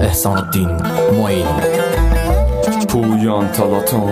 احسان الدین معین. پویان تلاتون.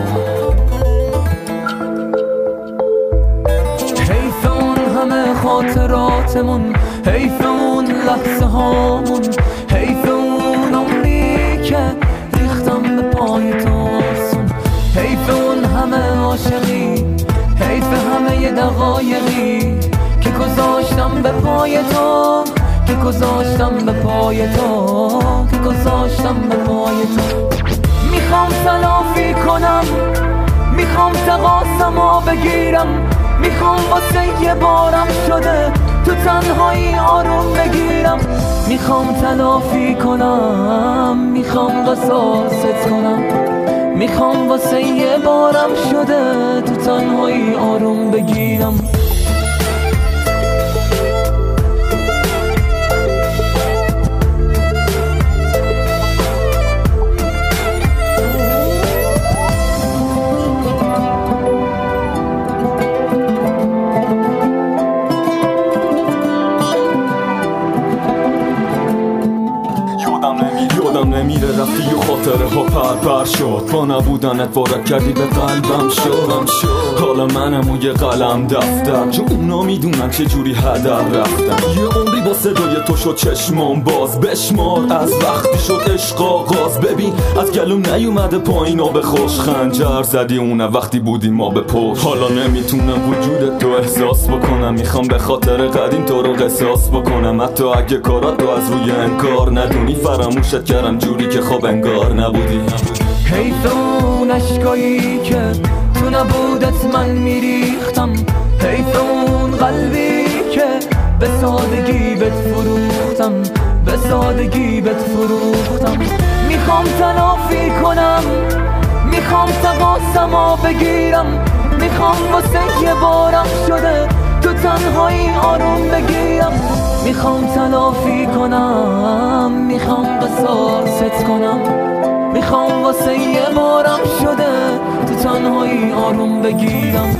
حیف اون همه خاطراتمون، حیف اون لحظه هامون، حیف اون عمری که ریختم به پای تو آسون، حیف اون همه عاشقی، حیف همه دقایقی که گذاشتم به پای تو، که گذاشتم به پای تو، که گذاشتم به پای تو. میخوام تلافی کنم، میخوام تقاسمو بگیرم، میخوام واسه یه بارم شده تو تنهایی آروم بگیرم، میخوام تلافی کنم، میخوام قصاصت کنم، میخوام واسه یه بارم شده تو تنهایی آروم بگیرم. یادم نمیره رفتی و خاطره ها پر شد، با نبودنت وارد کردی به قلبم شد. حالا منم و یه قلم دفتر، چون اونا میدونن چه جوری هدر رفتم. یه عمری با صدای تو شد چشمام باز، بشمار از وقتی شد عشق آغاز. ببین از گلوم نیومده پایین آب خوش، خنجر زدی اونه وقتی بودیم ما به پشت. حالا نمیتونم وجودت تو احساس بکنم، میخوام به خاطر قدیم تو رو قصاص بکنم. حتی اگه کارات تو از روی انکار ندونی، فراموشت کردم جوری که خب انگار نبودی. حیف اون عشقایی که تو نبودت من میریختم، حیف اون قلبی که به سادگی بهت فروختم، به سادگی بهت فروختم. میخوام تلافی کنم، میخوام تقاسمو بگیرم، میخوام واسه یه بارم شده تو تنهایی آروم بگیرم، میخوام تلافی کنم، میخوام قصاصت کنم، میخوام واسه یه بارم شده تو تنهایی آروم بگیرم.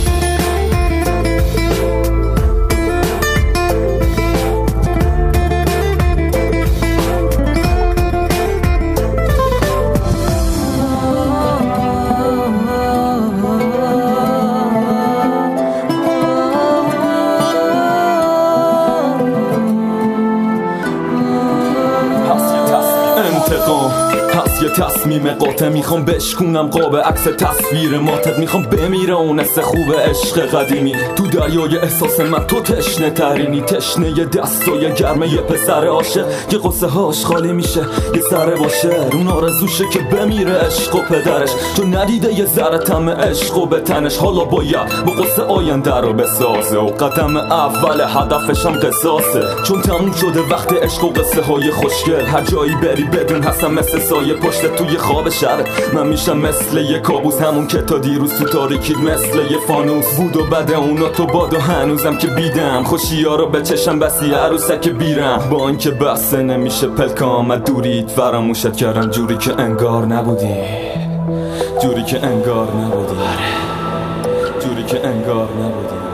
هست یه تصمیم قاطع، میخوام بشکونم قاب عکس تصویر ماتت. میخوام بمیره اون حس خوب عشق قدیمی، تو دریای احساس من تو تشنه ترینی. تشنه یه دستای گرمه یه پسر عاشق، یه قصه هاش خالی میشه یه سره باشه. اون آرزوشه که بمیره عشق و پدرش، چون ندیده یه ذره طعم عشق و به تنش. حالا باید با قصه آینده رو بسازه و قدم اول هدفش هم قصاصه، چون تموم شده وقت عشق و قصه های خوشگل. هر جایی بری بدون هستم مثل سایه پشت توی خواب شهر، من میشم مثل یه کابوس، همون که تا دیروز تو تاریکید مثل یه فانوس بود و بعد اونا تو باد و هنوزم که بیدم خوشی ها رو به چشم بسی عروسک بیرم. با اینکه بسته نمیشه پلک آمد دورید، فراموشت کردم جوری که انگار نبودی، جوری که انگار نبودی، جوری که انگار نبودی.